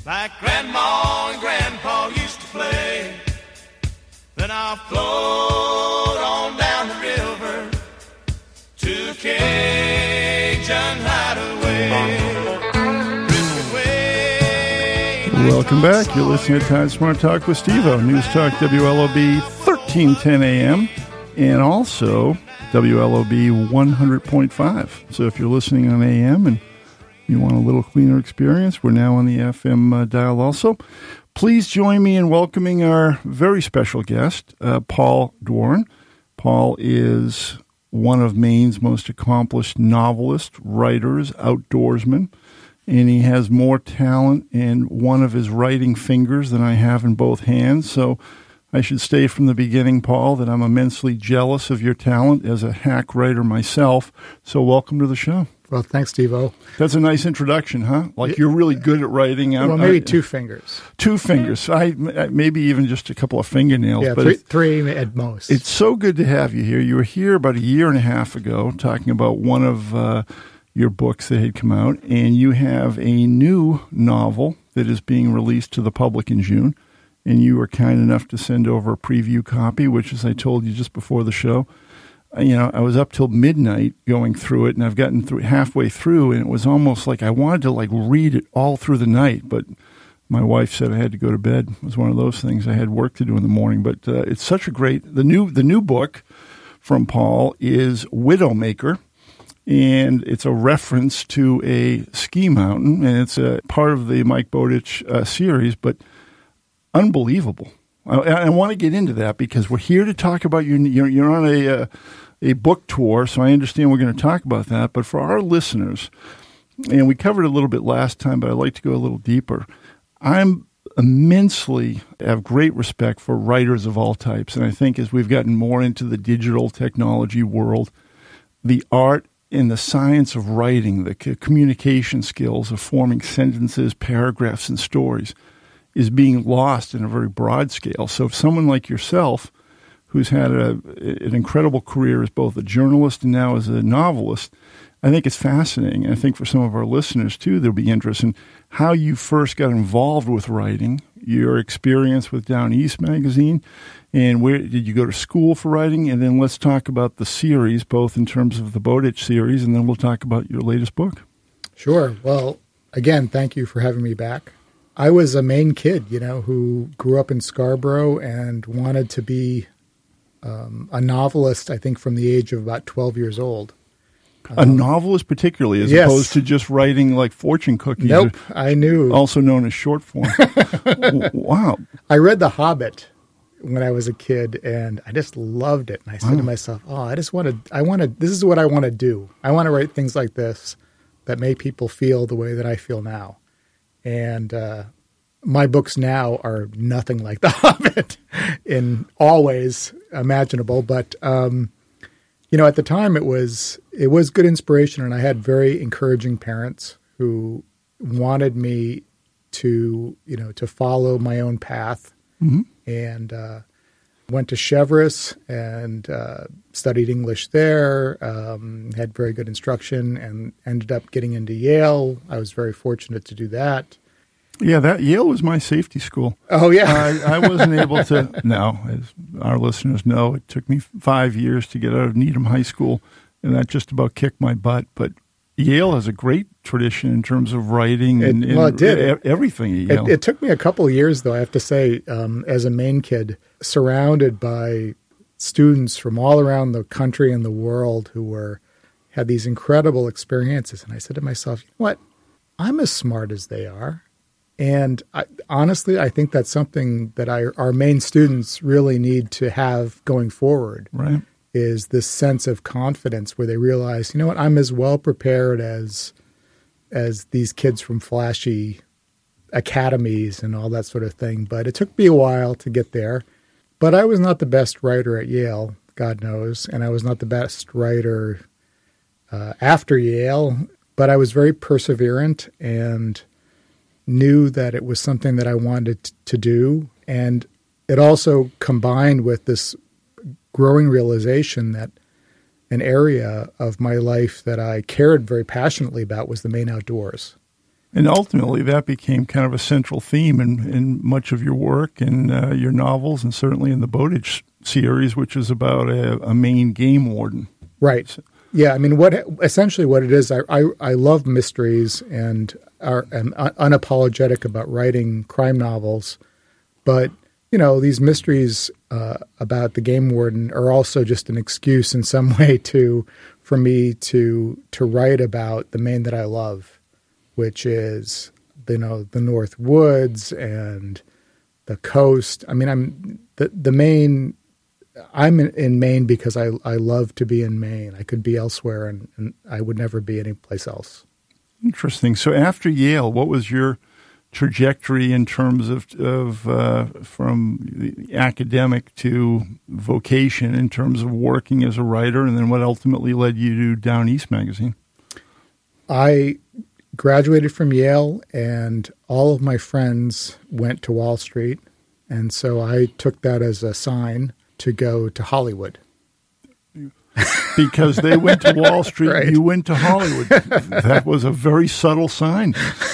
like Grandma and Grandpa used to play. Then I'll float on down the river to Cajun Hideaway. Welcome back. You're listening to Time Smart Talk with Steve-O. News Talk WLOB 1310 AM and also WLOB 100.5. So if you're listening on AM and you want a little cleaner experience, we're now on the FM dial also. Please join me in welcoming our very special guest, Paul Doran. Paul is one of Maine's most accomplished novelists, writers, outdoorsmen, and he has more talent in one of his writing fingers than I have in both hands. So I should say from the beginning, Paul, that I'm immensely jealous of your talent as a hack writer myself. So welcome to the show. Well, thanks, Steve-O. That's a nice introduction, huh? Like you're really good at writing. Well, maybe two fingers. Two fingers. Maybe even just a couple of fingernails. Yeah, but three at most. It's so good to have you here. You were here about a year and a half ago talking about one of your books that had come out, and you have a new novel that is being released to the public in June, and you were kind enough to send over a preview copy, which, as I told you just before the show, I was up till midnight going through it, and I've gotten through halfway through, and it was almost like I wanted to read it all through the night, but my wife said I had to go to bed. It was one of those things. I had work to do in the morning, but it's such a great. The new book from Paul is Widowmaker, and it's a reference to a ski mountain, and it's a part of the Mike Bowditch series, but unbelievable. I want to get into that because we're here to talk about you're on a book tour, so I understand we're going to talk about that. But for our listeners, and we covered it a little bit last time, but I'd like to go a little deeper. I'm immensely have great respect for writers of all types, and I think as we've gotten more into the digital technology world, the art and the science of writing, the communication skills of forming sentences, paragraphs, and stories is being lost in a very broad scale. So if someone like yourself, who's had an incredible career as both a journalist and now as a novelist, I think it's fascinating. And I think for some of our listeners, too, there'll be interest in how you first got involved with writing, your experience with Down East magazine, and where did you go to school for writing? And then let's talk about the series, both in terms of the Bowditch series, and then we'll talk about your latest book. Sure. Well, again, thank you for having me back. I was a Maine kid, who grew up in Scarborough and wanted to be a novelist, I think, from the age of about 12 years old. A novelist particularly, as opposed to just writing like fortune cookies. Nope, I knew. Also known as short form. Wow. I read The Hobbit when I was a kid, and I just loved it. And I said to myself, this is what I want to do. I want to write things like this that make people feel the way that I feel now. And my books now are nothing like The Hobbit in all ways imaginable. But, at the time it was good inspiration, and I had very encouraging parents who wanted me to follow my own path. Mm-hmm. And went to Cheverus and studied English there, had very good instruction, and ended up getting into Yale. I was very fortunate to do that. Yeah, Yale was my safety school. Oh, yeah. I wasn't able to. No, as our listeners know, it took me 5 years to get out of Needham High School, and that just about kicked my butt. But Yale has a great tradition in terms of writing and it did. Everything at Yale. It took me a couple of years, though, I have to say, as a Maine kid, surrounded by students from all around the country and the world who had these incredible experiences. And I said to myself, you know what? I'm as smart as they are. And honestly, I think that's something that our Maine students really need to have going forward. Right. Is this sense of confidence where they realize, you know what, I'm as well prepared as these kids from flashy academies and all that sort of thing. But it took me a while to get there. But I was not the best writer at Yale, God knows, and I was not the best writer after Yale. But I was very perseverant and knew that it was something that I wanted to do. And it also combined with this growing realization that an area of my life that I cared very passionately about was the Maine outdoors. And ultimately, that became kind of a central theme in much of your work and your novels, and certainly in the Bowditch series, which is about a Maine game warden. Right. Yeah. I mean, essentially what it is, I love mysteries and am unapologetic about writing crime novels, but these mysteries about the game warden are also just an excuse in some way for me to write about the Maine that I love, which is the North Woods and the coast. I mean, I'm in Maine because I love to be in Maine. I could be elsewhere, and I would never be anyplace else. Interesting. So after Yale, what was your trajectory in terms of from the academic to vocation in terms of working as a writer, and then what ultimately led you to Down East magazine? I graduated from Yale, and all of my friends went to Wall Street, and so I took that as a sign to go to Hollywood. Because they went to Wall Street, Right. You went to Hollywood. That was a very subtle sign.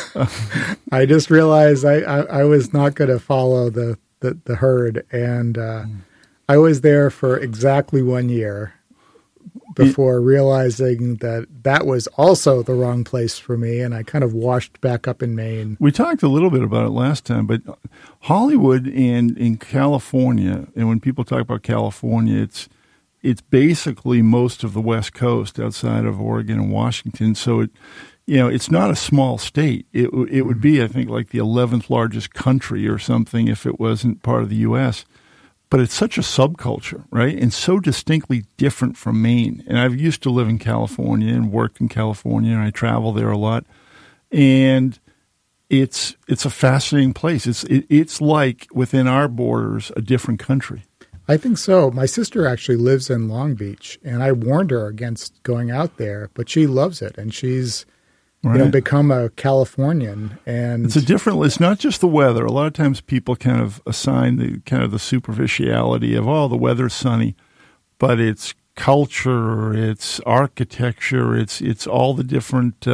I just realized I was not going to follow the herd, and I was there for exactly 1 year before realizing that was also the wrong place for me, and I kind of washed back up in Maine. We talked a little bit about it last time, but Hollywood and in California, and when people talk about California, it's basically most of the West Coast outside of Oregon and Washington. So it's not a small state. It would be, I think, like the 11th largest country or something if it wasn't part of the U.S. But it's such a subculture, right? And so distinctly different from Maine. And I've used to live in California and worked in California, and I travel there a lot. And it's a fascinating place. It's like within our borders a different country. I think so. My sister actually lives in Long Beach, and I warned her against going out there, but she loves it, and she's become a Californian. And it's not just the weather. A lot of times people kind of assign the superficiality of, the weather's sunny, but it's culture, it's architecture, it's all the different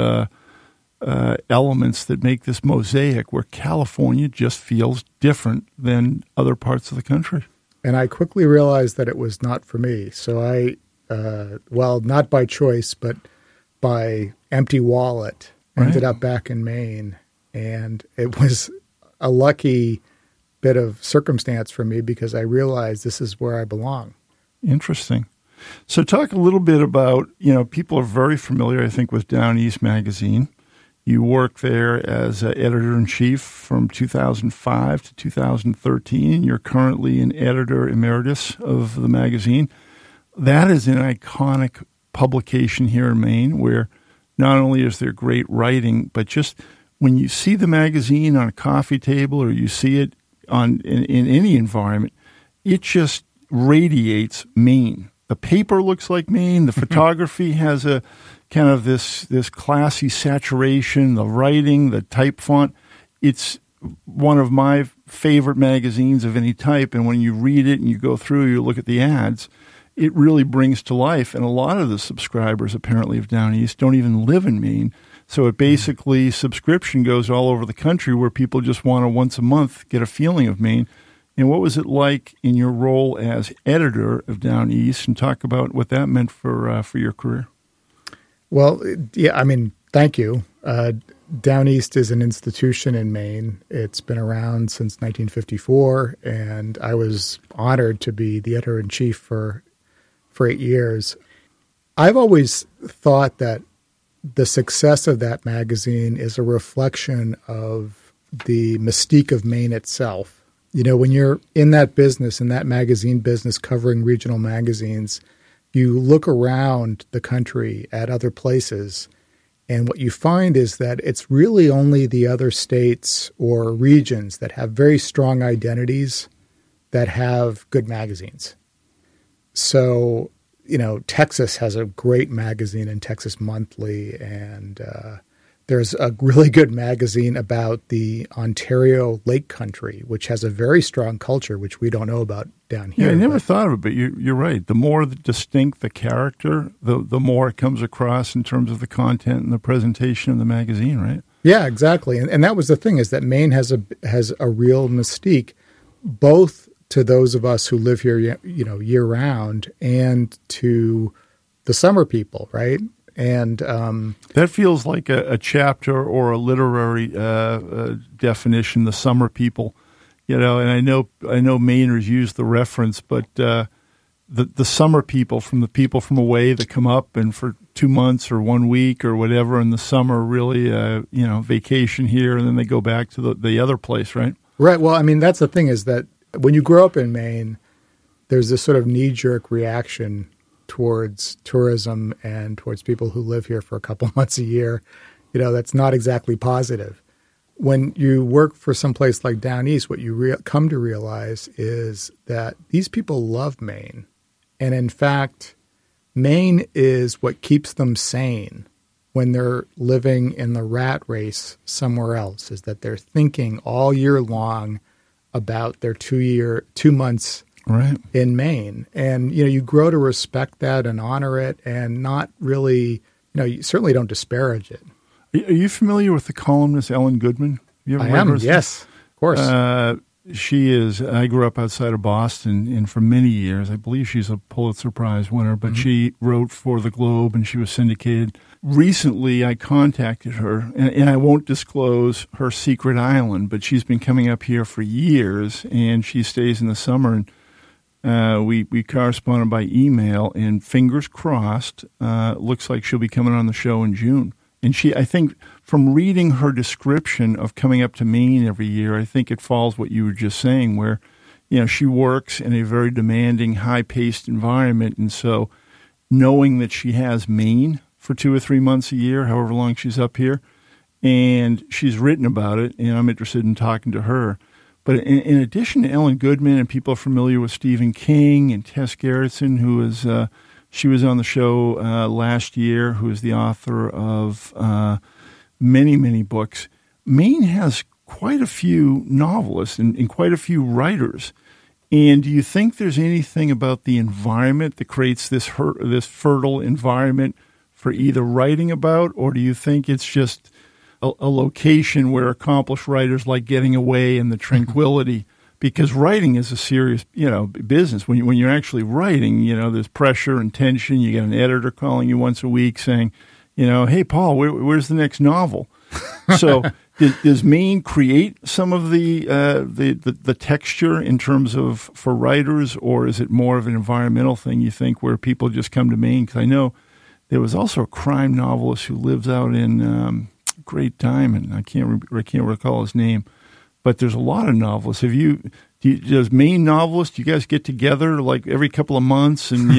elements that make this mosaic where California just feels different than other parts of the country. And I quickly realized that it was not for me. So I, not by choice, but by empty wallet, ended up back in Maine. And it was a lucky bit of circumstance for me because I realized this is where I belong. Interesting. So talk a little bit about, people are very familiar, I think, with Down East magazine. You worked there as editor-in-chief from 2005 to 2013. You're currently an editor emeritus of the magazine. That is an iconic publication here in Maine where not only is there great writing, but just when you see the magazine on a coffee table or you see it in any environment, it just radiates Maine. The paper looks like Maine. The photography has a kind of this classy saturation, the writing, the type font. It's one of my favorite magazines of any type. And when you read it and you go through, you look at the ads, it really brings to life. And a lot of the subscribers apparently of Down East don't even live in Maine. So it basically, subscription goes all over the country where people just want to once a month get a feeling of Maine. And what was it like in your role as editor of Down East? And talk about what that meant for your career. Well, yeah, I mean, thank you. Down East is an institution in Maine. It's been around since 1954, and I was honored to be the editor-in-chief for 8 years. I've always thought that the success of that magazine is a reflection of the mystique of Maine itself. When you're in that business, in that magazine business covering regional magazines, you look around the country at other places, and what you find is that it's really only the other states or regions that have very strong identities that have good magazines. So, Texas has a great magazine in Texas Monthly, and there's a really good magazine about the Ontario Lake Country, which has a very strong culture, which we don't know about down here. Yeah, I never thought of it, but you're right. The more distinct the character, the more it comes across in terms of the content and the presentation of the magazine, right? Yeah, exactly. And that was the thing, is that Maine has a real mystique, both to those of us who live here, year round, and to the summer people, right? And that feels like a chapter or a literary definition, the summer people, and I know Mainers use the reference, but the summer people from away that come up and for 2 months or 1 week or whatever in the summer, really, vacation here, and then they go back to the other place, right? Right. Well, I mean, that's the thing, is that when you grow up in Maine, there's this sort of knee-jerk reaction towards tourism and towards people who live here for a couple months a year. That's not exactly positive. When you work for some place like Down East, what you come to realize is that these people love Maine. And in fact, Maine is what keeps them sane when they're living in the rat race somewhere else, is that they're thinking all year long about their 2 months right in Maine. And, you grow to respect that and honor it, and not really, you certainly don't disparage it. Are you familiar with the columnist Ellen Goodman? I am, yes, of course. She is. I grew up outside of Boston, and for many years, I believe she's a Pulitzer Prize winner, but she wrote for the Globe, and she was syndicated. Recently, I contacted her, and I won't disclose her secret island, but she's been coming up here for years, and she stays in the summer, and we corresponded by email, and fingers crossed, looks like she'll be coming on the show in June. And I think from reading her description of coming up to Maine every year, I think it follows what you were just saying, where, she works in a very demanding, high-paced environment. And so knowing that she has Maine for 2 or 3 months a year, however long she's up here, and she's written about it, and I'm interested in talking to her. But in addition to Ellen Goodman, and people are familiar with Stephen King and Tess Gerritsen, who is she was on the show last year, who is the author of many, many books. Maine has quite a few novelists and quite a few writers. And do you think there's anything about the environment that creates this fertile environment for either writing about, or do you think it's just a location where accomplished writers like getting away in the tranquility? Because writing is a serious, business. When you're actually writing, there's pressure and tension. You get an editor calling you once a week saying, hey, Paul, where's the next novel? So does Maine create some of the texture in terms of for writers, or is it more of an environmental thing, you think, where people just come to Maine? Because I know there was also a crime novelist who lives out in Great Diamond. I can't recall his name. But there's a lot of novelists. Does Maine novelists, do you guys get together like every couple of months and,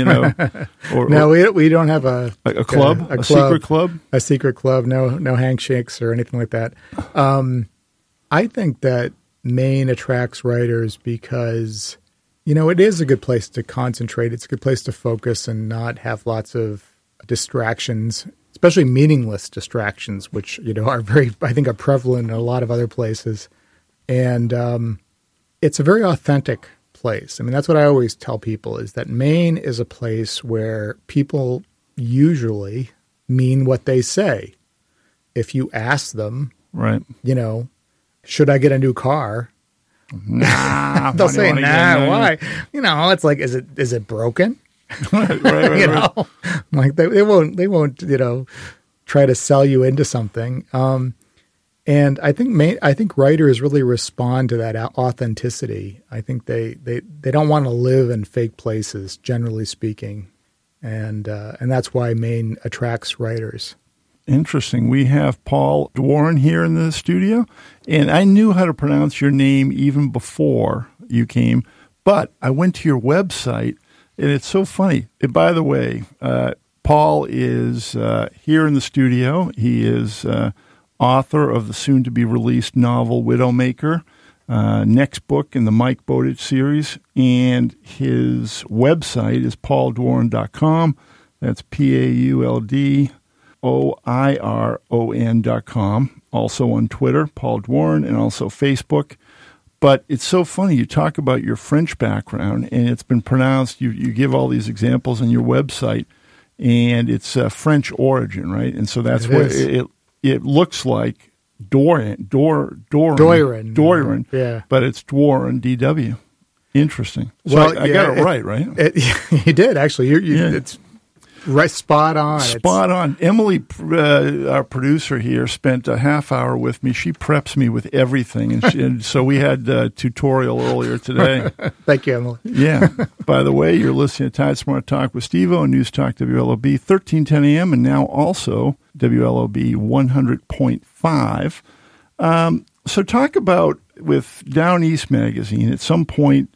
No, we don't have a club, a secret club? A secret club, no handshakes or anything like that. I think that Maine attracts writers because, it is a good place to concentrate. It's a good place to focus and not have lots of distractions, especially meaningless distractions, which, are are prevalent in a lot of other places. And it's a very authentic place. I mean, that's what I always tell people, is that Maine is a place where people usually mean what they say. If you ask them, right, should I get a new car? Nah, they'll say, nah, why? It's like, is it broken? right. Like they won't, try to sell you into something. And I think writers really respond to that authenticity. I think they don't want to live in fake places, generally speaking, and that's why Maine attracts writers. Interesting. We have Paul Dworin here in the studio, and I knew how to pronounce your name even before you came, but I went to your website, and it's so funny. And by the way, Paul is here in the studio. He is author of the soon-to-be-released novel Widowmaker, next book in the Mike Bowditch series, and his website is pauldworin.com. That's pauldwoiron.com. Also on Twitter, Paul Dworin, and also Facebook. But it's so funny. You talk about your French background, and it's been pronounced, you give all these examples on your website, and it's French origin, right? And so that's what it looks like Doiron. Yeah. But it's Dworin, DW. Interesting. So Well, I got it right? You did, actually. It's right, spot on. Spot on. Emily, our producer here, spent a half hour with me. She preps me with everything. And so we had a tutorial earlier today. Thank you, Emily. Yeah. By the way, you're listening to Tide Smart Talk with Steve-O and News Talk WLOB 1310 AM and now also WLOB 100.5. So talk about with Down East magazine, at some point,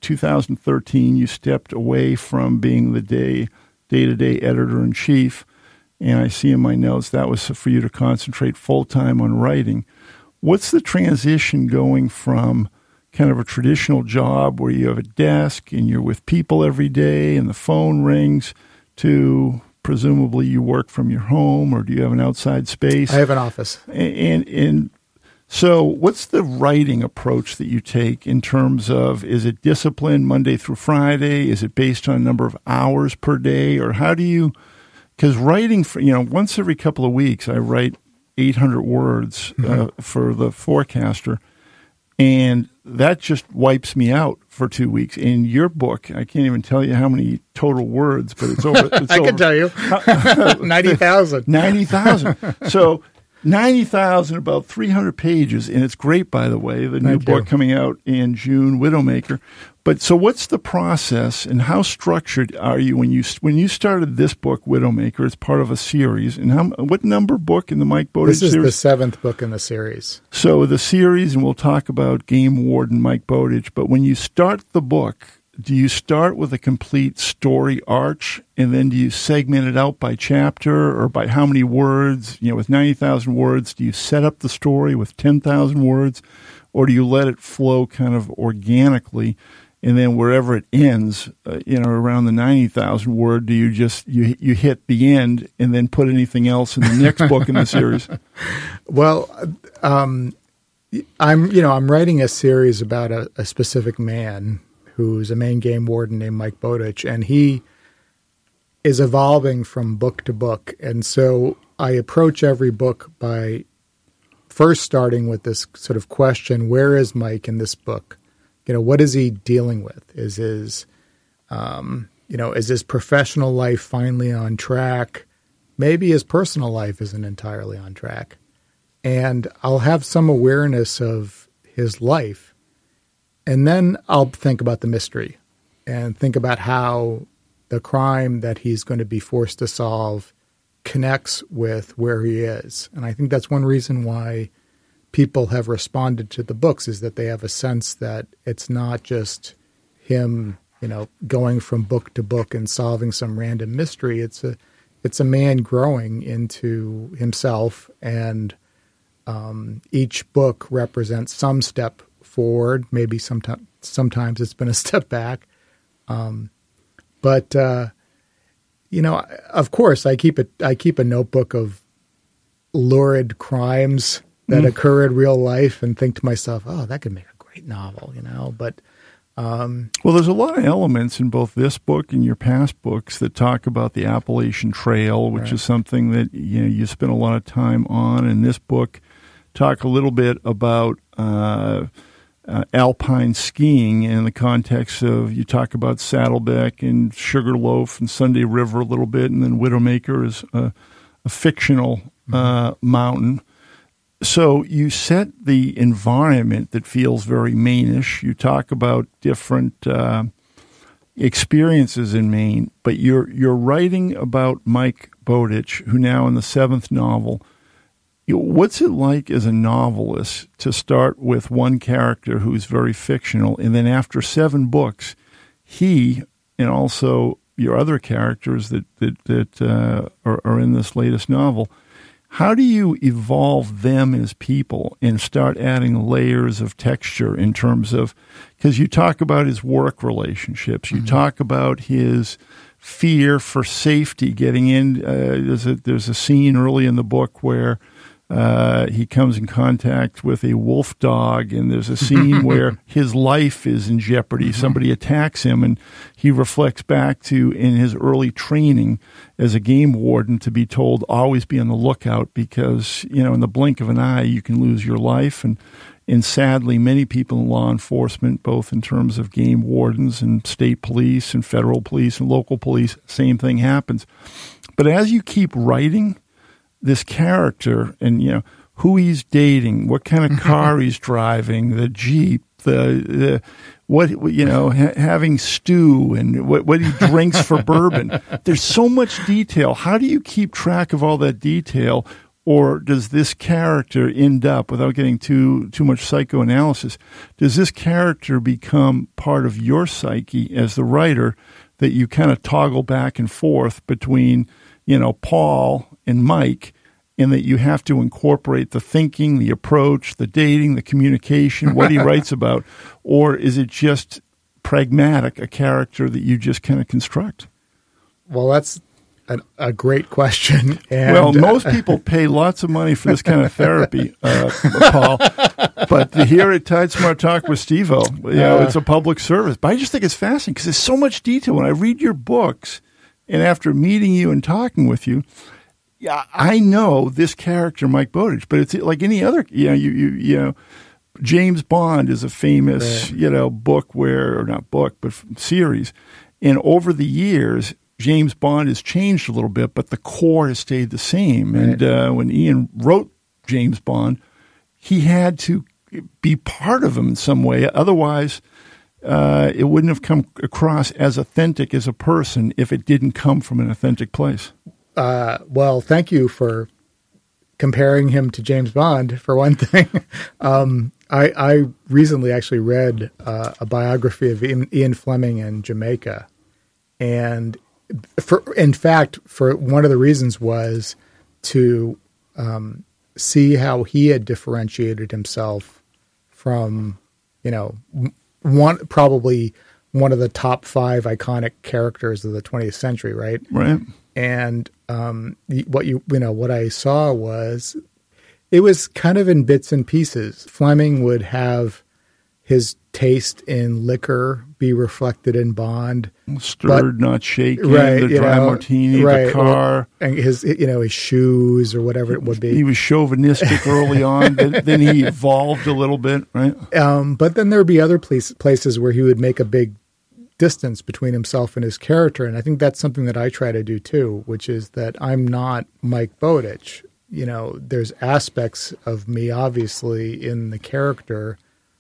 2013, you stepped away from being the day-to-day editor-in-chief, and I see in my notes that was for you to concentrate full-time on writing. What's the transition going from kind of a traditional job where you have a desk and you're with people every day and the phone rings to presumably you work from your home, or do you have an outside space? I have an office. And so what's the writing approach that you take in terms of, is it discipline Monday through Friday? Is it based on number of hours per day? Or how do you, because writing, for, once every couple of weeks, I write 800 words for the Forecaster, and that just wipes me out for 2 weeks. In your book, I can't even tell you how many total words, but it's over. I can tell you. 90,000. 90,000. So 90,000, about 300 pages, and it's great, by the way, the new book coming out in June, Widowmaker. But so what's the process, and how structured are you when you started this book, Widowmaker? It's part of a series. And what number book in the Mike Bowditch series? This is the 7th book in the series. So the series, and we'll talk about Game Warden Mike Bowditch, but when you start the book, do you start with a complete story arch, and then do you segment it out by chapter or by how many words? With 90,000 words, do you set up the story with 10,000 words, or do you let it flow kind of organically, and then wherever it ends, around the 90,000 word, do you just you hit the end and then put anything else in the next book in the series? Well, I'm writing a series about a specific man who's a main game warden named Mike Bowditch, and he is evolving from book to book. And so I approach every book by first starting with this sort of question: where is Mike in this book? What is he dealing with? Is his professional life finally on track? Maybe his personal life isn't entirely on track. And I'll have some awareness of his life. And then I'll think about the mystery and think about how the crime that he's going to be forced to solve connects with where he is. And I think that's one reason why people have responded to the books, is that they have a sense that it's not just him, going from book to book and solving some random mystery. It's a man growing into himself, and each book represents some step forward. Maybe sometimes it's been a step back. But of course, I keep a notebook of lurid crimes that occur in real life, and think to myself, oh, that could make a great novel, But well, there's a lot of elements in both this book and your past books that talk about the Appalachian Trail, which is something that you spent a lot of time on. In this book, talk a little bit about alpine skiing in the context of, you talk about Saddleback and Sugarloaf and Sunday River a little bit, and then Widowmaker is a fictional mountain. So you set the environment that feels very Maine-ish. You talk about different experiences in Maine, but you're writing about Mike Bowditch, who now in the 7th novel. What's it like as a novelist to start with one character who's very fictional, and then after 7 books, he and also your other characters that are in this latest novel, how do you evolve them as people and start adding layers of texture in terms of, because you talk about his work relationships, you talk about his fear for safety getting in. There's a scene early in the book where he comes in contact with a wolf dog, and there's a scene where his life is in jeopardy. Somebody attacks him, and he reflects back to in his early training as a game warden to be told always be on the lookout because, in the blink of an eye you can lose your life. And sadly, many people in law enforcement, both in terms of game wardens and state police and federal police and local police, same thing happens. But as you keep writing this character and, who he's dating, what kind of car he's driving, the Jeep, having stew and what he drinks for bourbon. There's so much detail. How do you keep track of all that detail? Or does this character end up, without getting too much psychoanalysis, does this character become part of your psyche as the writer that you kind of toggle back and forth between, Paul and Mike, and that you have to incorporate the thinking, the approach, the dating, the communication, what he writes about? Or is it just pragmatic, a character that you just kind of construct? Well, that's a great question. And, most people pay lots of money for this kind of therapy, Paul. But here at Tide Smart Talk with Steve-O, it's a public service. But I just think it's fascinating because there's so much detail. When I read your books, and after meeting you and talking with you, I know this character, Mike Bowditch. But it's like any other, James Bond is a famous, book or not book, but series. And over the years, James Bond has changed a little bit, but the core has stayed the same. Right. And when Ian wrote James Bond, he had to be part of him in some way. Otherwise, it wouldn't have come across as authentic as a person if it didn't come from an authentic place. Well, thank you for comparing him to James Bond, for one thing. I recently actually read a biography of Ian Fleming in Jamaica. And in fact, one of the reasons was to see how he had differentiated himself from, probably one of the top 5 iconic characters of the 20th century, right? Right. And what I saw was it was kind of in bits and pieces. Fleming would have his taste in liquor be reflected in Bond. Stirred, not shaken, right, the dry martini, right, the car. And his shoes or whatever it would be. He was chauvinistic early on, then he evolved a little bit, right? But then there would be other places where he would make a big distance between himself and his character. And I think that's something that I try to do too, which is that I'm not Mike Bowditch. There's aspects of me, obviously, in the character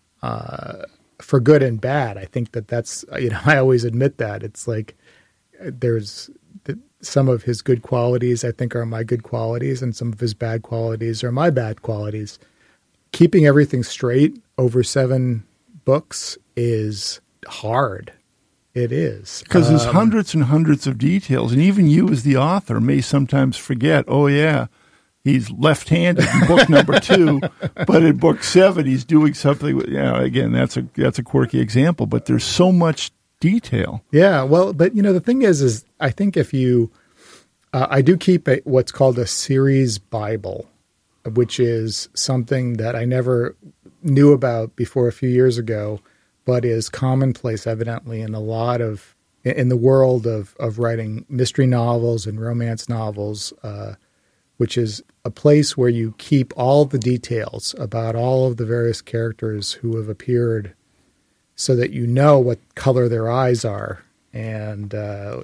for good and bad. I think that's, I always admit that. It's like there's some of his good qualities I think are my good qualities, and some of his bad qualities are my bad qualities. Keeping everything straight over 7 books is hard. It is. Because there's hundreds and hundreds of details, and even you as the author may sometimes forget, he's left-handed in book number 2, but in book 7 he's doing something. Again, that's a quirky example, but there's so much detail. Yeah, well, but the thing is I think if you, I do keep what's called a series Bible, which is something that I never knew about before a few years ago, but is commonplace evidently in the world of writing mystery novels and romance novels. Which is a place where you keep all the details about all of the various characters who have appeared so that you know what color their eyes are and,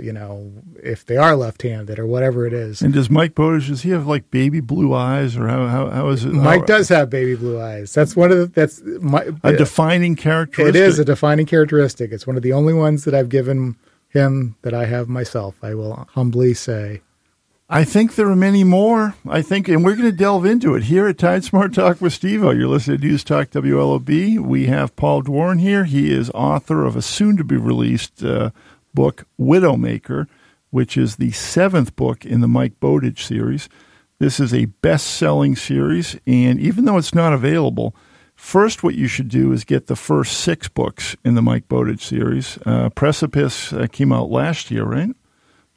if they are left-handed or whatever it is. And does Mike Bowditch, does he have like baby blue eyes, or how is it? Mike does have baby blue eyes. That's a defining characteristic. It is a defining characteristic. It's one of the only ones that I've given him that I have myself, I will humbly say. I think there are many more. And we're going to delve into it here at Tide Smart Talk with Steve-O. You're listening to News Talk WLOB. We have Paul Dworin here. He is author of a soon-to-be-released book, Widowmaker, which is the 7th book in the Mike Bowditch series. This is a best-selling series, and even though it's not available, first what you should do is get the first 6 books in the Mike Bowditch series. Precipice came out last year, right?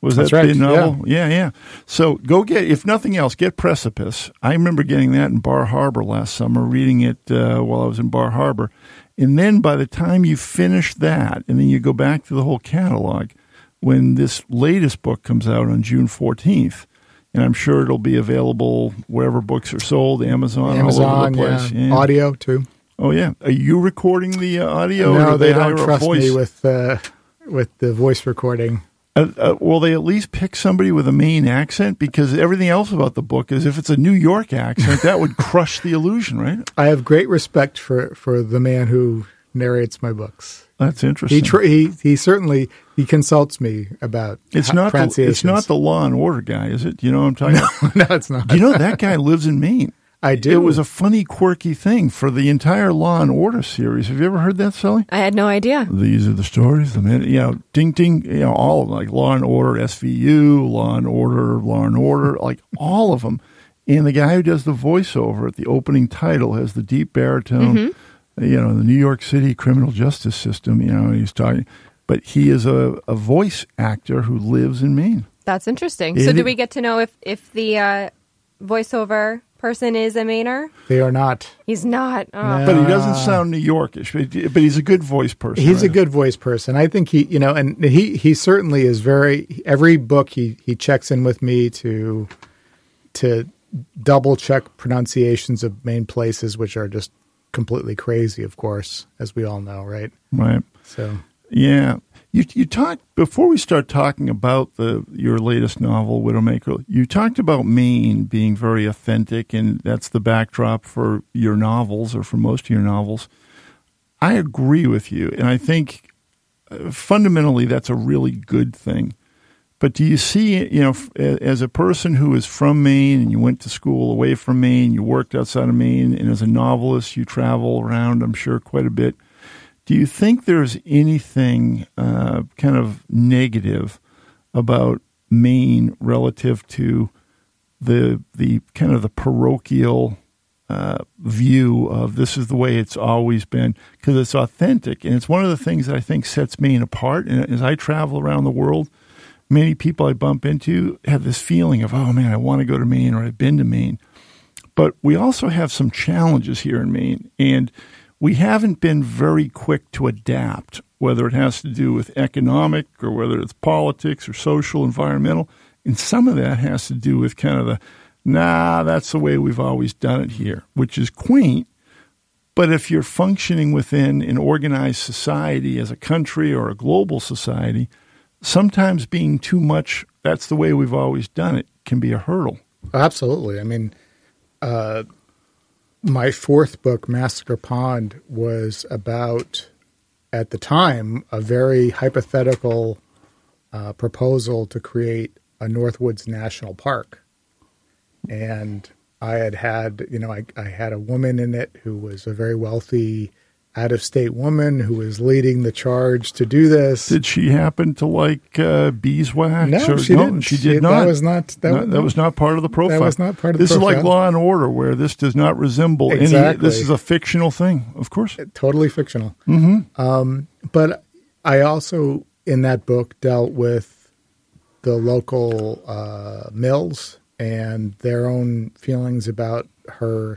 Was That's that right. the novel? Yeah. So go get, if nothing else, get Precipice. I remember getting that in Bar Harbor last summer, reading it while I was in Bar Harbor. And then by the time you finish that, and then you go back to the whole catalog, when this latest book comes out on June 14th, and I'm sure it'll be available wherever books are sold, Amazon all over the place. Yeah. Audio, too. Oh, yeah. Are you recording the audio? No, or they don't trust me with the voice recording. Will they at least pick somebody with a Maine accent? Because everything else about the book is if it's a New York accent, that would crush the illusion, right? I have great respect for the man who narrates my books. That's interesting. He certainly consults me about pronunciations. It's not the Law and Order guy, is it? You know what I'm talking about? No, it's not. You know, that guy lives in Maine. I do. It was a funny, quirky thing for the entire Law and Order series. Have you ever heard that, Sally? I had no idea. These are the stories. Ding, ding, all of them, like Law and Order, SVU, Law and Order, like all of them. And the guy who does the voiceover at the opening title has the deep baritone. Mm-hmm. The New York City criminal justice system, he's talking. But he is a voice actor who lives in Maine. That's interesting. So do we get to know if the voiceover person is a Mainer? They are not. He's not. Oh. No. But he doesn't sound New Yorkish. But he's a good voice person. He's a good voice person. I think he certainly is every book he checks in with me to double check pronunciations of Maine places, which are just completely crazy, of course, as we all know, right? Right. So, yeah. You talked, before we start talking about your latest novel, Widowmaker, you talked about Maine being very authentic, and that's the backdrop for your novels, or for most of your novels. I agree with you, and I think fundamentally that's a really good thing. But do you see, as a person who is from Maine and you went to school away from Maine, you worked outside of Maine, and as a novelist you travel around, I'm sure, quite a bit. Do you think there's anything kind of negative about Maine relative to the kind of the parochial view of this is the way it's always been? Because it's authentic, and it's one of the things that I think sets Maine apart. And as I travel around the world, many people I bump into have this feeling of, oh, man, I want to go to Maine, or I've been to Maine. But we also have some challenges here in Maine, and we haven't been very quick to adapt, whether it has to do with economic or whether it's politics or social, environmental. And some of that has to do with kind of that's the way we've always done it here, which is quaint. But if you're functioning within an organized society as a country or a global society, sometimes being too much, that's the way we've always done it, can be a hurdle. Absolutely. I mean, my fourth book, Massacre Pond, was about, at the time, a very hypothetical proposal to create a Northwoods National Park. And I had a woman in it who was a very wealthy out-of-state woman who was leading the charge to do this. Did she happen to like beeswax? No, she didn't. She did not. That was not part of the profile. That was not part of the profile. This is like Law and Order, where this does not resemble any. This is a fictional thing, of course. Totally fictional. Mm-hmm. But I also, in that book, dealt with the local mills and their own feelings about her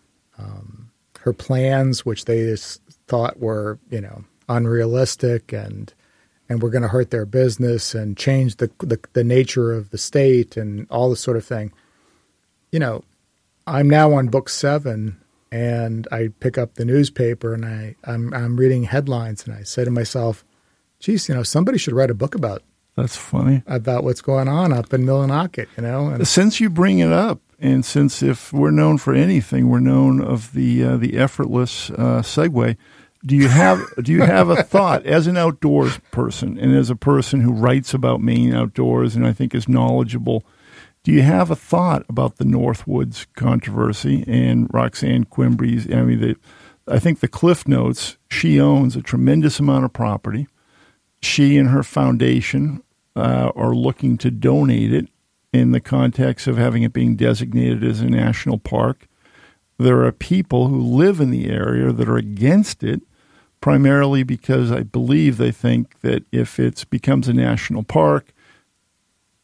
plans, which they just thought were, unrealistic and were going to hurt their business and change the nature of the state and all this sort of thing. I'm now on book 7, and I pick up the newspaper and I'm reading headlines, and I say to myself, geez, somebody should write a book about. That's funny. About what's going on up in Millinocket, And since you bring it up, and since if we're known for anything, we're known of the effortless segue. Do you have a thought as an outdoors person and as a person who writes about Maine outdoors and I think is knowledgeable? Do you have a thought about the Northwoods controversy and Roxanne Quimbre's? I think the Cliff Notes. She owns a tremendous amount of property. She and her foundation are looking to donate it in the context of having it being designated as a national park. There are people who live in the area that are against it, primarily because I believe they think that if it becomes a national park,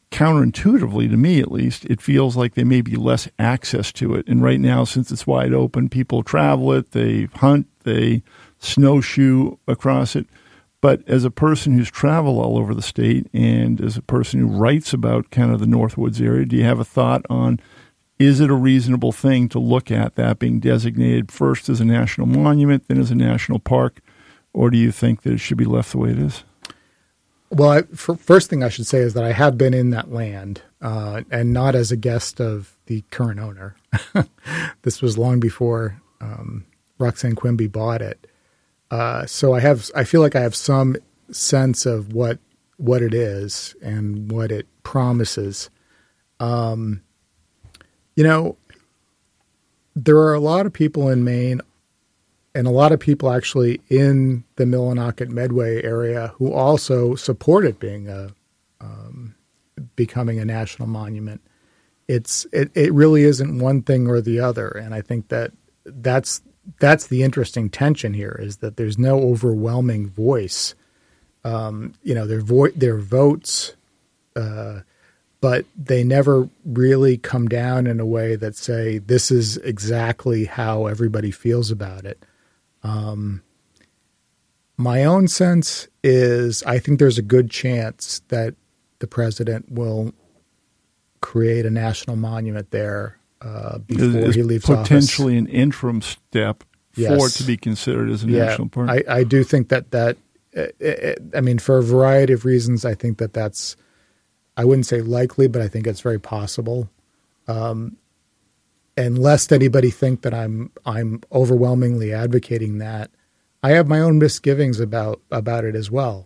counterintuitively, to me at least, it feels like there may be less access to it. And right now, since it's wide open, people travel it, they hunt, they snowshoe across it. But as a person who's traveled all over the state and as a person who writes about kind of the Northwoods area, do you have a thought on, is it a reasonable thing to look at that being designated first as a national monument, then as a national park, or do you think that it should be left the way it is? Well, first thing I should say is that I have been in that land, and not as a guest of the current owner. This was long before Roxanne Quimby bought it. So I feel like I have some sense of what it is and what it promises. You know, there are a lot of people in Maine and a lot of people actually in the Millinocket Medway area who also support it being becoming a national monument. It really isn't one thing or the other. And I think that's the interesting tension here, is that there's no overwhelming voice. You know, their votes, but they never really come down in a way that say, this is exactly how everybody feels about it. My own sense is I think there's a good chance that the president will create a national monument there before he leaves office. Potentially an interim step for it to be considered as a national park. I do think that I mean, for a variety of reasons, I think that's, I wouldn't say likely, but I think it's very possible. And lest anybody think that I'm overwhelmingly advocating that, I have my own misgivings about it as well.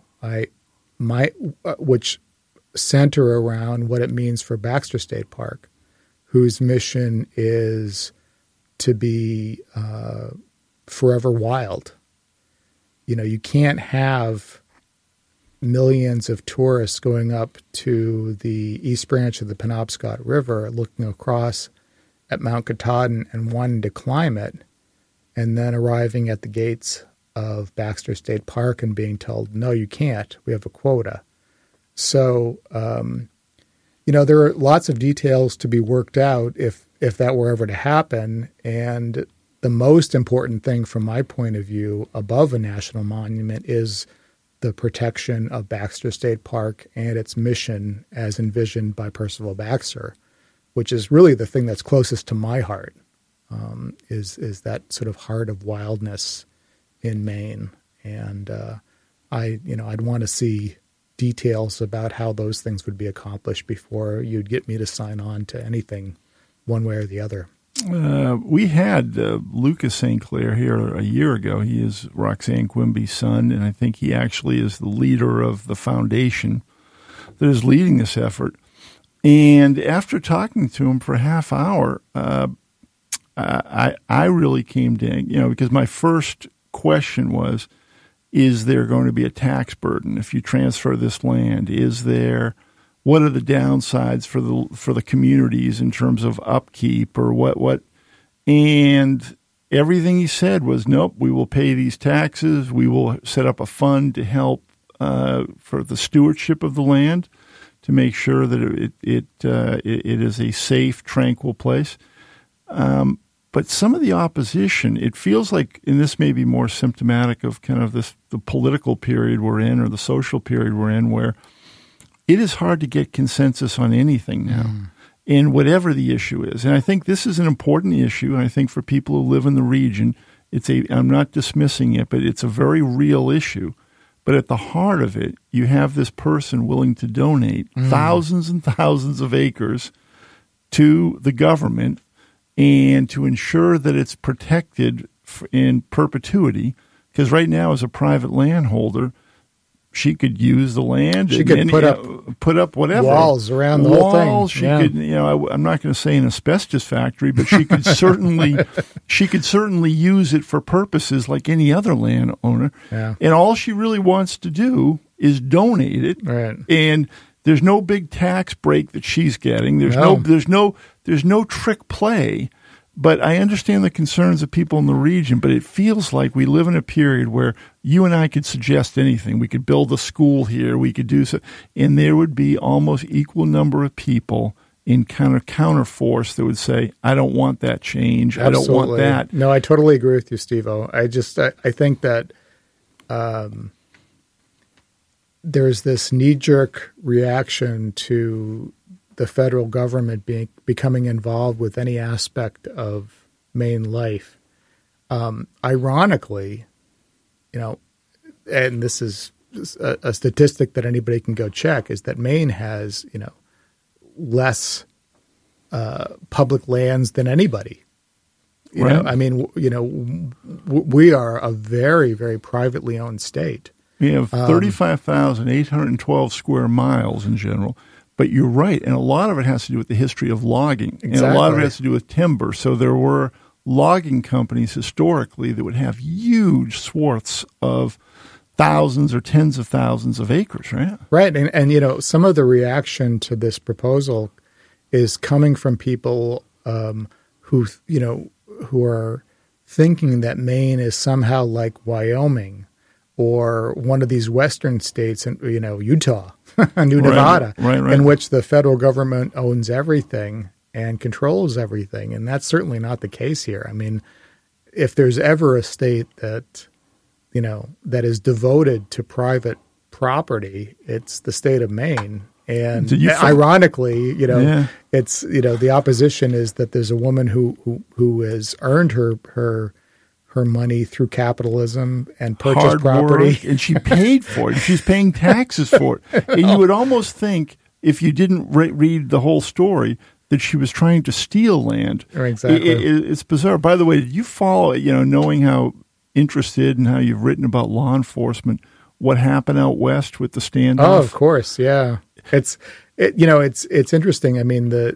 Which center around what it means for Baxter State Park, whose mission is to be forever wild. You know, you can't have millions of tourists going up to the East Branch of the Penobscot River, looking across at Mount Katahdin and wanting to climb it, and then arriving at the gates of Baxter State Park and being told, no, you can't. We have a quota. So, you know, there are lots of details to be worked out if that were ever to happen. And the most important thing from my point of view above a national monument is the protection of Baxter State Park and its mission as envisioned by Percival Baxter, which is really the thing that's closest to my heart, is that sort of heart of wildness in Maine. And I'd want to see details about how those things would be accomplished before you'd get me to sign on to anything one way or the other. We had Lucas St. Clair here a year ago. He is Roxanne Quimby's son, and I think he actually is the leader of the foundation that is leading this effort. And after talking to him for a half hour, I really came to, because my first question was, is there going to be a tax burden if you transfer this land? What are the downsides for the communities in terms of upkeep or what? And everything he said was, nope, we will pay these taxes. We will set up a fund to help for the stewardship of the land, to make sure that it is a safe, tranquil place. But some of the opposition, it feels like, and this may be more symptomatic of kind of the political period we're in or the social period we're in, where it is hard to get consensus on anything now, and whatever the issue is. And I think this is an important issue. And I think for people who live in the region, I'm not dismissing it, but it's a very real issue. But at the heart of it, you have this person willing to donate thousands and thousands of acres to the government and to ensure that it's protected in perpetuity. Because right now, as a private landholder, she could use the land. She could put up whatever walls around the whole thing. She could, I'm not going to say an asbestos factory, but she could certainly use it for purposes like any other landowner. Yeah. And all she really wants to do is donate it. Right. And there's no big tax break that she's getting. There's no trick play. But I understand the concerns of people in the region, but it feels like we live in a period where you and I could suggest anything. We could build a school here. We could do so. And there would be almost equal number of people in kind of counterforce that would say, I don't want that change. Absolutely. I don't want that. No, I totally agree with you, Steve-O. I think that there's this knee-jerk reaction to the federal government becoming involved with any aspect of Maine life. Ironically, and this is a statistic that anybody can go check, is that Maine has, less public lands than anybody. You know, I mean, we are a very, very privately owned state. We have 35,812 square miles in general. But you're right, and a lot of it has to do with the history of logging, exactly. And a lot of it has to do with timber. So there were logging companies historically that would have huge swaths of thousands or tens of thousands of acres, right? Right, and some of the reaction to this proposal is coming from people who are thinking that Maine is somehow like Wyoming or one of these western states, in Utah, New Nevada, right. in which the federal government owns everything and controls everything. And that's certainly not the case here. I mean, if there's ever a state that, that is devoted to private property, it's the state of Maine. And ironically, it's, the opposition is that there's a woman who has earned her money through capitalism and purchased hard property. Work, and she paid for it. She's paying taxes for it. And you would almost think, if you didn't read the whole story, that she was trying to steal land. Exactly. It's bizarre. By the way, did you follow, knowing how interested and how you've written about law enforcement, what happened out west with the standoff? Oh, of course, yeah. It's interesting. I mean, the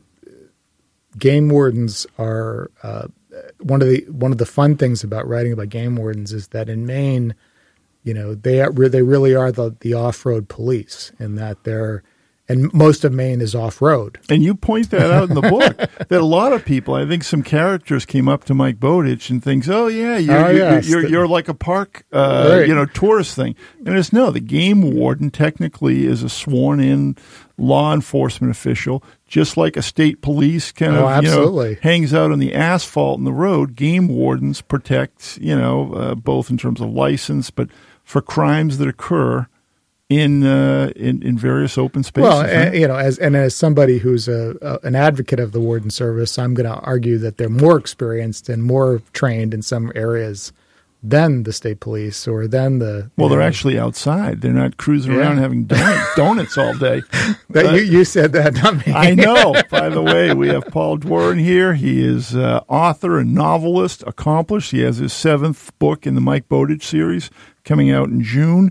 game wardens are one of the fun things about writing about game wardens is that in Maine, they really are the off-road police, in that and most of Maine is off-road. And you point that out in the book, that a lot of people, I think some characters came up to Mike Bowditch and thinks, oh yeah, you're like a park, right. Tourist thing. And it's no, the game warden technically is a sworn-in law enforcement official, just like a state police kind of, absolutely. Hangs out on the asphalt in the road. Game wardens protect, both in terms of license, but for crimes that occur in various open spaces. Well, right? as somebody who's an advocate of the warden service, I'm going to argue that they're more experienced and more trained in some areas than the state police or than the. Well, they're actually outside. They're not cruising around having donuts all day. You said that, not me. I know. By the way, we have Paul Dworin here. He is author and novelist, accomplished. He has his 7th book in the Mike Bowditch series coming out in June.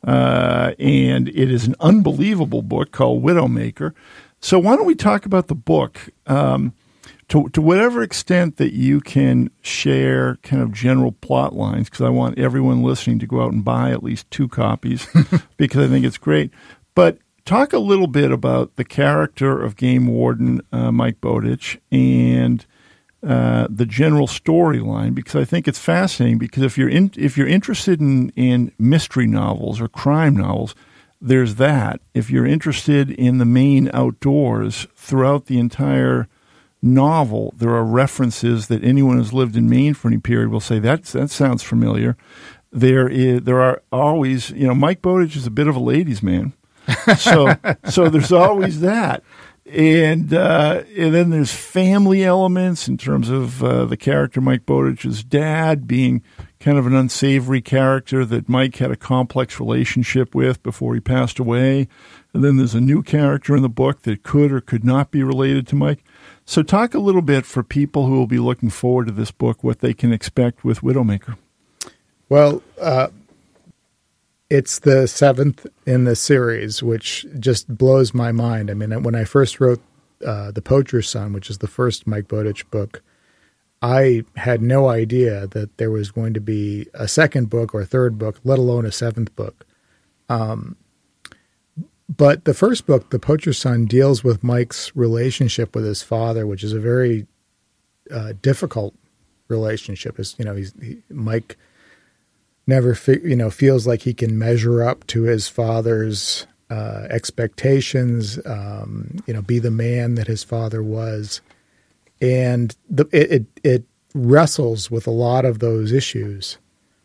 And it is an unbelievable book called Widowmaker. So why don't we talk about the book to whatever extent that you can share kind of general plot lines, because I want everyone listening to go out and buy at least 2 copies because I think it's great. But talk a little bit about the character of Game Warden Mike Bowditch and the general storyline, because I think it's fascinating. Because if you're interested in mystery novels or crime novels, there's that. If you're interested in the Maine outdoors, throughout the entire novel, there are references that anyone who's lived in Maine for any period will say that sounds familiar. There are always, Mike Bowditch is a bit of a ladies' man, so there's always that. And then there's family elements in terms of the character Mike Bowditch's dad being kind of an unsavory character that Mike had a complex relationship with before he passed away. And then there's a new character in the book that could or could not be related to Mike. So talk a little bit for people who will be looking forward to this book, what they can expect with Widowmaker. Well, it's the 7th in the series, which just blows my mind. I mean, when I first wrote The Poacher's Son, which is the first Mike Bowditch book, I had no idea that there was going to be a 2nd book or a 3rd book, let alone a 7th book. But the first book, The Poacher's Son, deals with Mike's relationship with his father, which is a very difficult relationship. Mike never feels like he can measure up to his father's expectations, be the man that his father was. And it wrestles with a lot of those issues.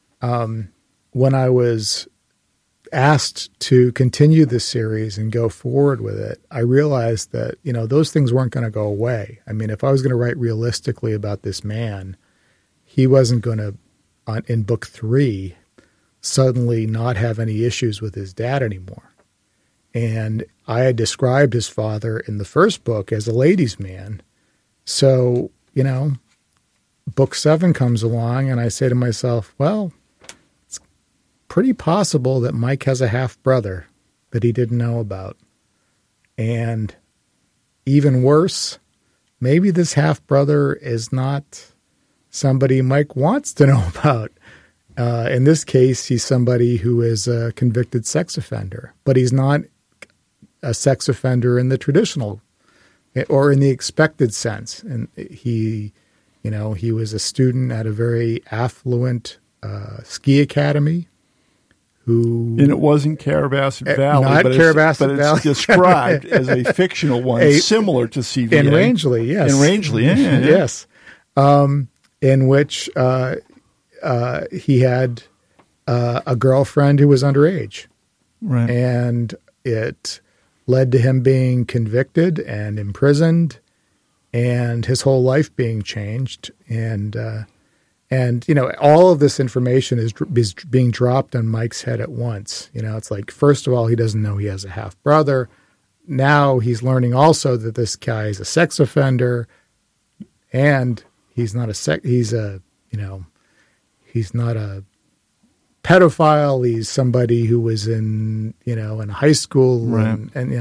When I was asked to continue this series and go forward with it, I realized that, those things weren't going to go away. I mean, if I was going to write realistically about this man, he wasn't going to, in book 3, suddenly not have any issues with his dad anymore. And I had described his father in the first book as a ladies' man. So, book 7 comes along and I say to myself, well, it's pretty possible that Mike has a half-brother that he didn't know about. And even worse, maybe this half-brother is not somebody Mike wants to know about. In this case, he's somebody who is a convicted sex offender, but he's not a sex offender in the traditional or in the expected sense. And he was a student at a very affluent ski academy. And it wasn't Carrabassett Valley, not Carrabassett Valley. It's described as a fictional one, similar to CVA. In Rangeley, yes. In Rangeley, yeah. Yes. In which he had a girlfriend who was underage. Right. And it led to him being convicted and imprisoned and his whole life being changed. And all of this information is being dropped on Mike's head at once. It's like, first of all, he doesn't know he has a half brother. Now he's learning also that this guy is a sex offender, and he's not he's not a pedophile. He's somebody who was in high school, right.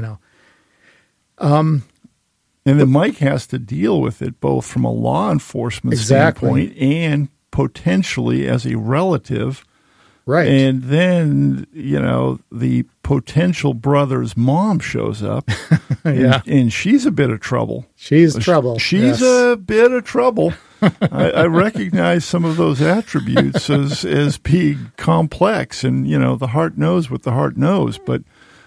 And then Mike has to deal with it both from a law enforcement standpoint and potentially as a relative. Right. And then, the potential brother's mom shows up. And she's a bit of trouble. She's trouble. She's a bit of trouble. I recognize some of those attributes as being complex, and, the heart knows what the heart knows. But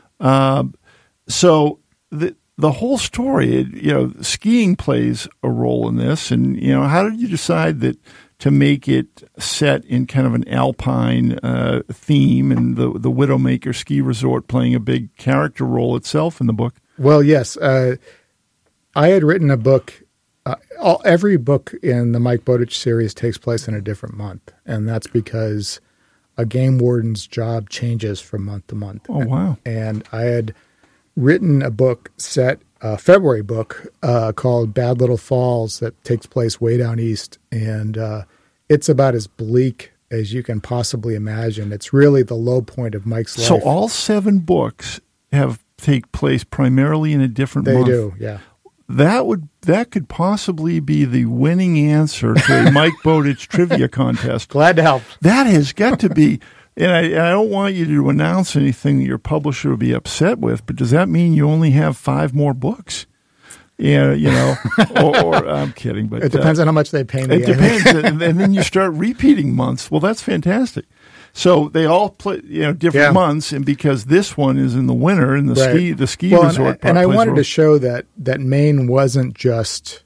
so the whole story, skiing plays a role in this. And, how did you decide that to make it set in kind of an alpine theme, and the Widowmaker ski resort playing a big character role itself in the book? Well, yes. I had written a book. Every book in the Mike Bowditch series takes place in a different month, and that's because a game warden's job changes from month to month. Oh, wow. And I had written a book a February book called Bad Little Falls that takes place way down east, and it's about as bleak as you can possibly imagine. It's really the low point of Mike's life. So all 7 books take place primarily in a different month? They do, yeah. That could possibly be the winning answer to a Mike Bowditch trivia contest. Glad to help. That has got to be, and I don't want you to announce anything that your publisher will be upset with, but does that mean you only have 5 more books? Yeah, or I'm kidding, but it depends on how much they pay me. It depends, and then you start repeating months. Well, that's fantastic. So they all play, different months, and because this one is in the winter, and the ski resort. And I wanted to show that Maine wasn't just,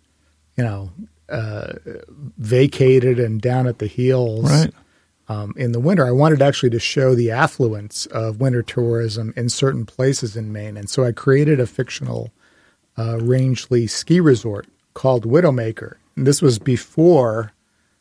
vacated and down at the heels. Right. In the winter. I wanted actually to show the affluence of winter tourism in certain places in Maine, and so I created a fictional Rangeley ski resort called Widowmaker. And this was before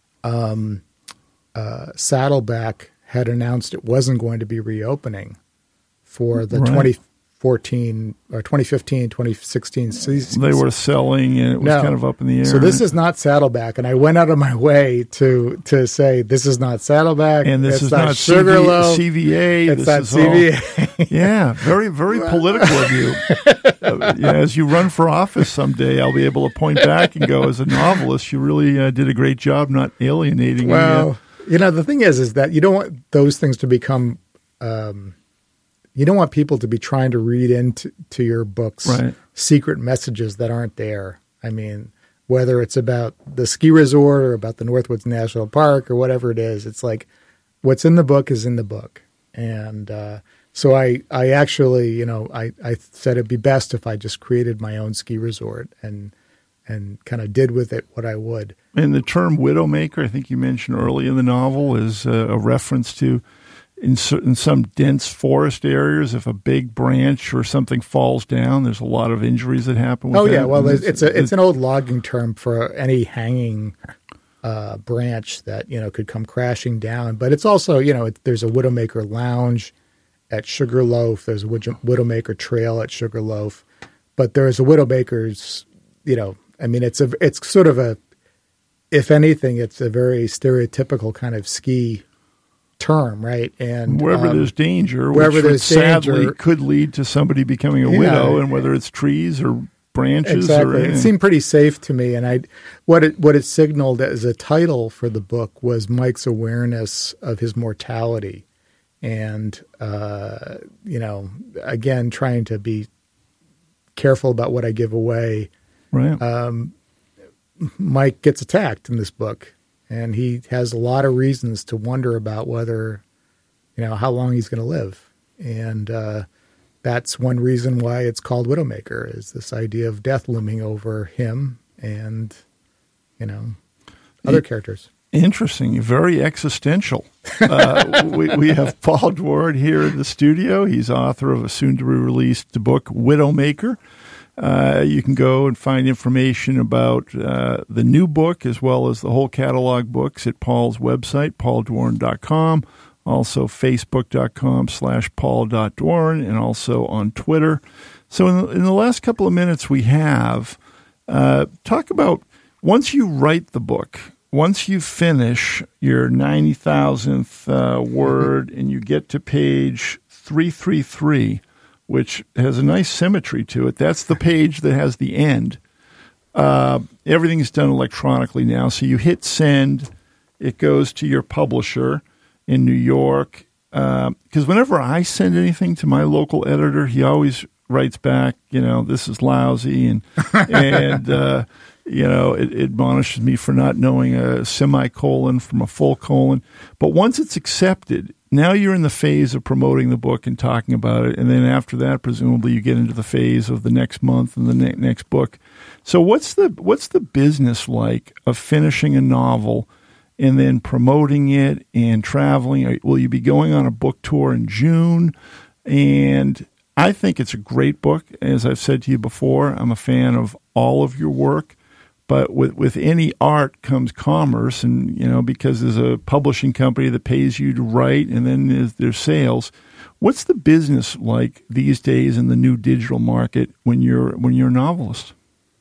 Saddleback had announced it wasn't going to be reopening for the 2014 or 2015, 2016 season. They were selling, and it was kind of up in the air. So this is not Saddleback, and I went out of my way to say this is not Saddleback, and this is not Sugarloaf, CVA. It's not CVA. Yeah, very, very political of you. As you run for office someday, I'll be able to point back and go, as a novelist, you really did a great job not alienating me. Well, the thing is that you don't want those things to become. You don't want people to be trying to read into your books secret messages that aren't there. I mean, whether it's about the ski resort or about the Northwoods National Park or whatever it is. It's like what's in the book is in the book. And so I actually, I said it'd be best if I just created my own ski resort and kind of did with it what I would. And the term widowmaker, I think you mentioned early in the novel, is a reference to in some dense forest areas, if a big branch or something falls down, there's a lot of injuries that happen with that. Well, it's an old logging term for any hanging branch that could come crashing down. But it's also there's a widowmaker lounge at Sugarloaf. There's a widowmaker trail at Sugarloaf, but there's a widowmaker's. It's sort of a, if anything, it's a very stereotypical kind of ski term, right? And wherever there's danger, which sadly could lead to somebody becoming a widow, and whether it's trees or branches. Exactly. It seemed pretty safe to me. And what it signaled as a title for the book was Mike's awareness of his mortality. And, again, trying to be careful about what I give away. Right. Mike gets attacked in this book, and he has a lot of reasons to wonder about whether, how long he's going to live. And that's one reason why it's called Widowmaker, is this idea of death looming over him and, other characters. Interesting. Very existential. We have Paul Dworin here in the studio. He's author of a soon-to-be-released book, Widowmaker. You can go and find information about the new book as well as the whole catalog books at Paul's website, pauldworin.com, also facebook.com/paul.dworin, and also on Twitter. So in the last couple of minutes we have, talk about once you write the book, once you finish your 90,000th word and you get to page 333, which has a nice symmetry to it. That's the page that has the end. Everything's done electronically now. So you hit send. It goes to your publisher in New York. Because whenever I send anything to my local editor, he always writes back, this is lousy. And it admonishes me for not knowing a semicolon from a full colon. But once it's accepted, now you're in the phase of promoting the book and talking about it, and then after that, presumably, you get into the phase of the next month and the next book. So what's the business like of finishing a novel and then promoting it and traveling? Will you be going on a book tour in June? And I think it's a great book. As I've said to you before, I'm a fan of all of your work. But with any art comes commerce, and because there's a publishing company that pays you to write, and then there's sales. What's the business like these days in the new digital market when you're a novelist?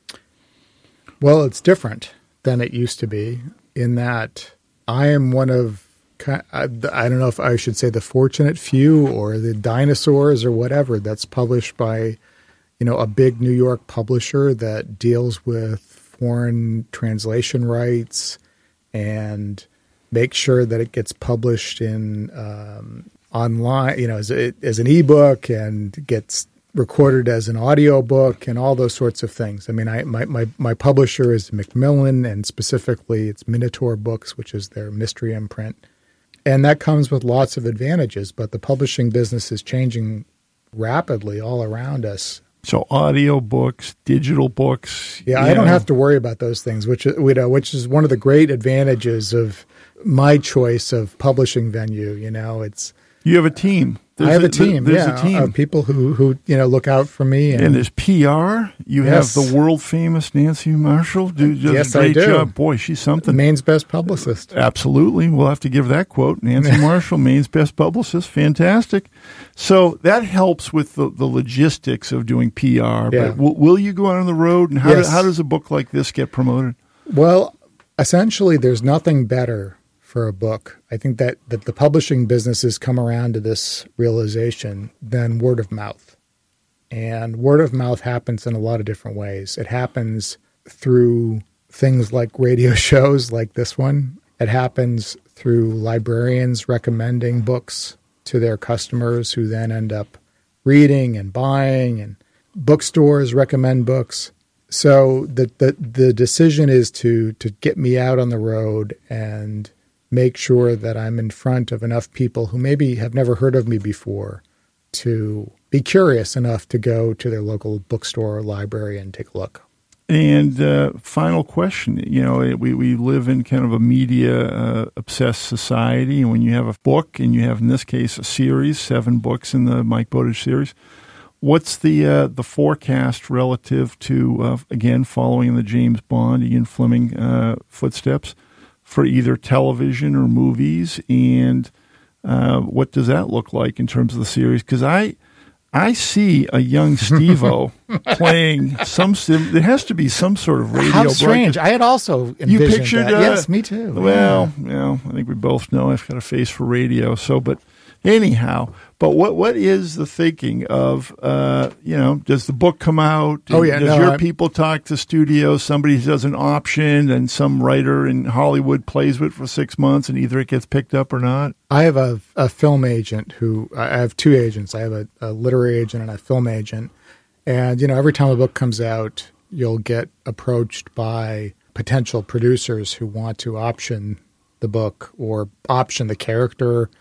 Well, it's different than it used to be in that I am one of, I don't know if I should say the fortunate few or the dinosaurs or whatever, that's published by a big New York publisher that deals with foreign translation rights and make sure that it gets published in online, as an ebook and gets recorded as an audio book and all those sorts of things. I mean, my publisher is Macmillan, and specifically it's Minotaur Books, which is their mystery imprint. And that comes with lots of advantages, but the publishing business is changing rapidly all around us. So audio books, digital books. Yeah, I don't have to worry about those things, which is one of the great advantages of my choice of publishing venue. You have a team. I have a team. There's a team of people who look out for me. And there's PR. You have the world famous Nancy Marshall. Yes, a great I do. job. Boy, she's something. Maine's best publicist. Absolutely. We'll have to give that quote. Nancy Marshall, Maine's best publicist. Fantastic. So that helps with the logistics of doing PR. Yeah. But will you go out on the road? And how does a book like this get promoted? Well, essentially, there's nothing better for a book. I think that the publishing business has come around to this realization than word of mouth. And word of mouth happens in a lot of different ways. It happens through things like radio shows like this one. It happens through librarians recommending books to their customers who then end up reading and buying, and bookstores recommend books. So the decision is to get me out on the road and make sure that I'm in front of enough people who maybe have never heard of me before to be curious enough to go to their local bookstore or library and take a look. And final question, we live in kind of a media-obsessed society, and when you have a book, and you have, in this case, a series, 7 books in the Mike Bowditch series, what's the forecast relative to, again, following the James Bond, Ian Fleming footsteps for either television or movies, and what does that look like in terms of the series? Because I see a young Steve-O playing there has to be some sort of radio. How strange. I had also envisioned you pictured that. Yes, me too. Well, I think we both know I've got a face for radio. So, but anyhow, but what is the thinking of, does the book come out? Does your people talk to studios? Somebody does an option and some writer in Hollywood plays with it for 6 months and either it gets picked up or not? I have a film agent I have 2 agents. I have a literary agent and a film agent. And, every time a book comes out, you'll get approached by potential producers who want to option the book or option the character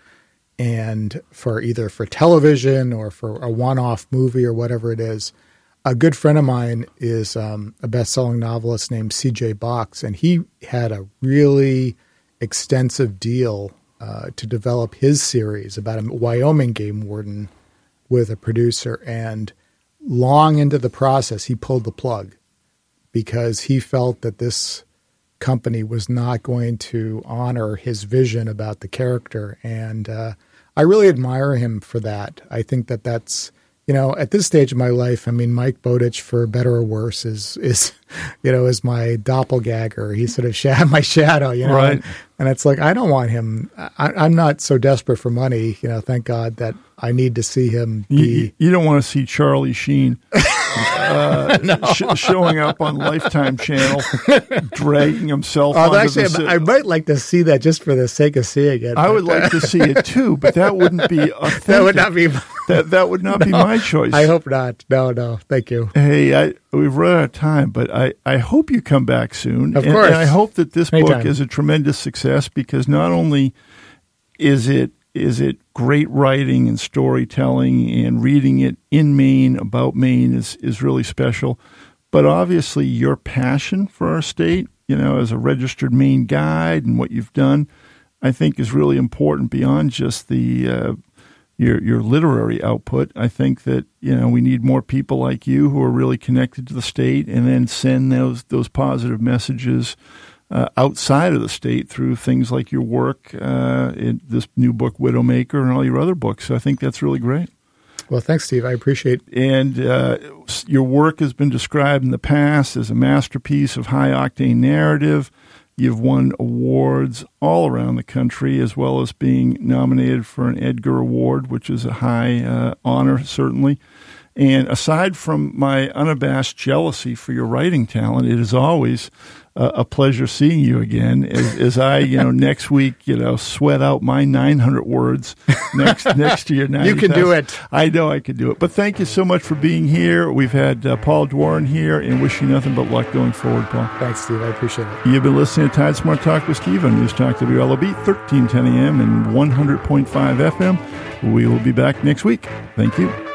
and for television or for a one-off movie or whatever it is. A good friend of mine is a best-selling novelist named C.J. Box, and he had a really extensive deal to develop his series about a Wyoming game warden with a producer. And long into the process, he pulled the plug because he felt that this company was not going to honor his vision about the character. And I really admire him for that. I think that that's, at this stage of my life, Mike Bowditch, for better or worse, is my doppelganger. He's sort of my shadow, Right. And it's like, I don't want him. I'm not so desperate for money, thank God that I need to see him be. You don't want to see Charlie Sheen showing up on Lifetime Channel, dragging himself onto I might like to see that just for the sake of seeing it. I would like to see it too, but that wouldn't be authentic. That would not be. That would not be my choice. I hope not. No. Thank you. Hey, we've run out of time, but I hope you come back soon. Of course. And I hope that this Anytime. book is a tremendous success because not only is it great writing and storytelling, and reading it in Maine about Maine is really special, but obviously your passion for our state, as a registered Maine guide and what you've done, I think is really important beyond just the your literary output. I think that we need more people like you who are really connected to the state, and then send those positive messages outside of the state through things like your work in this new book, Widowmaker, and all your other books. So I think that's really great. Well, thanks, Steve. I appreciate it. And your work has been described in the past as a masterpiece of high-octane narrative. You've won awards all around the country, as well as being nominated for an Edgar Award, which is a high honor, certainly. And aside from my unabashed jealousy for your writing talent, it is always a pleasure seeing you again as I, next week, sweat out my 900 words next to your 90,000. You can do it. I know I can do it. But thank you so much for being here. We've had Paul Dworin here, and wish you nothing but luck going forward, Paul. Thanks, Steve. I appreciate it. You've been listening to Tide Smart Talk with Steve on News Talk WLOB, 1310 AM and 100.5 FM. We will be back next week. Thank you.